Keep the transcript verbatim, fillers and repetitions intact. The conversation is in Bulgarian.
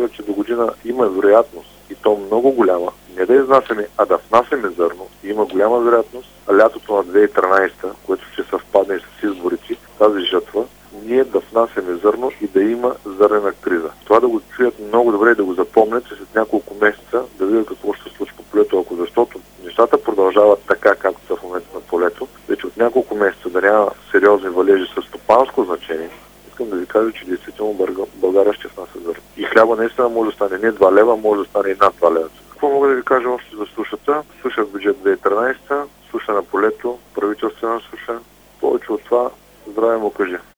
кажа, че до година има вероятност, и то много голяма, не да изнасяме, а да внасяме зърно. И има голяма вероятност, а лятото на две хиляди и тринадесета, което ще съвпадне и с изборите, тази жатва, ние да внасяме зърно и да има зърнена криза. Това да го чуят много добре и да го запомнят, че след няколко месеца да видят какво ще се случи по полето, ако защото нещата продължават така, както са в момента на полето, вече от няколко месеца да няма сериозни валежи с стопанско значение, искам да ви кажа, че действително България ще внася зърно. И хляба наистина може да стане не два лева, може да стане и над два лева. Какво мога да ви кажа още за сушата? Суша в бюджет две хиляди и тринадесета, суша на полето, правителствена суша. Повече от това, здраве му кажи.